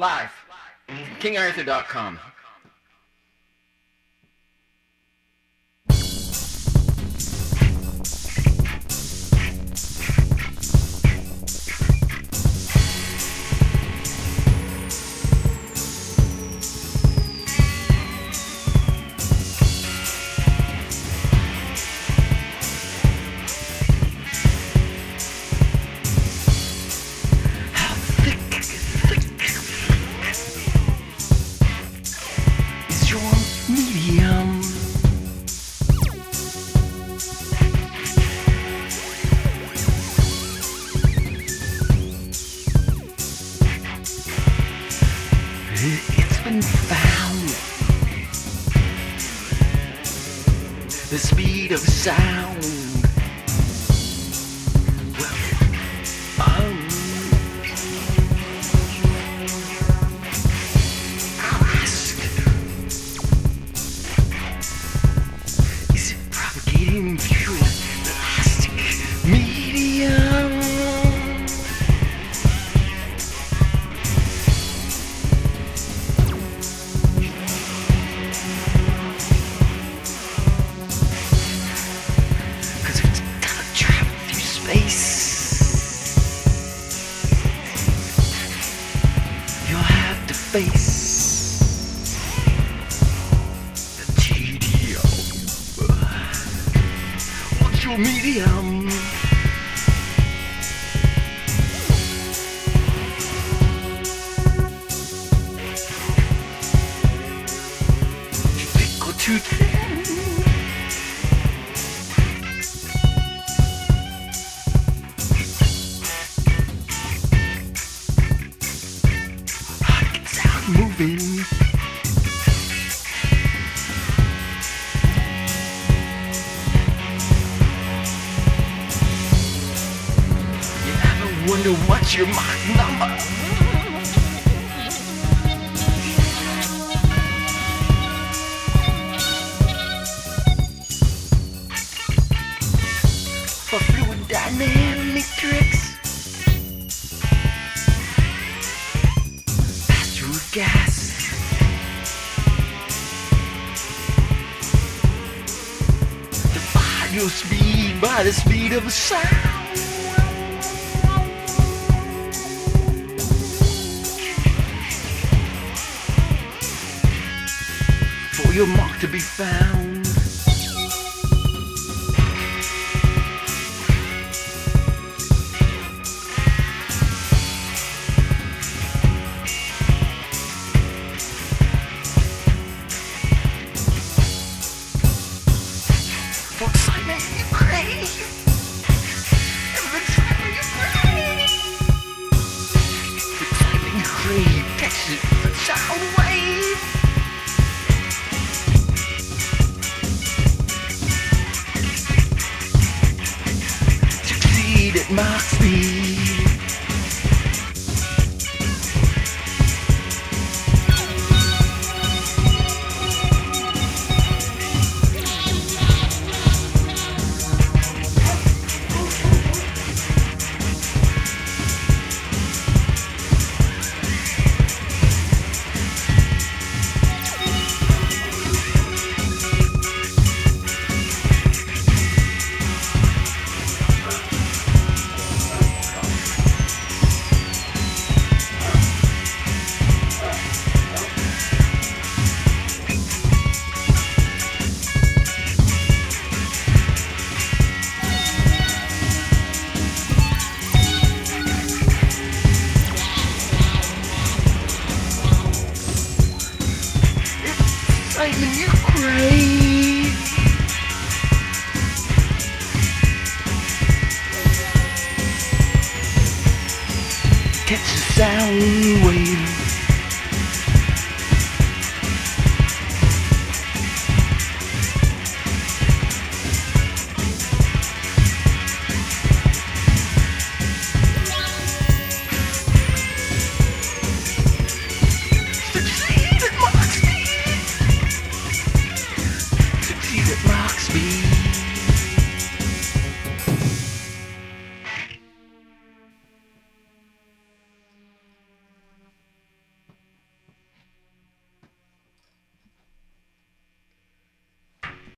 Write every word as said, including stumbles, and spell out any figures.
Live. King Arthur dot com. Medium. It's been found. The speed of sound. Well, um, I'll ask. Is it propagating through an elastic medium? Cause if it's gotta travel through space, you'll have to face the tedium. What's your medium? Too thick or too thin? Moving. You ever wonder what's your Mach number? For fluid dynamic tricks, pass through gas. Divide your speed by the speed of sound. For your mark to be found. For excitement you crave. For excitement you crave. For excitement you crave. Catch it, the sound wave. Succeed at Mach speed. Excitement you crave. Catch the sound wave.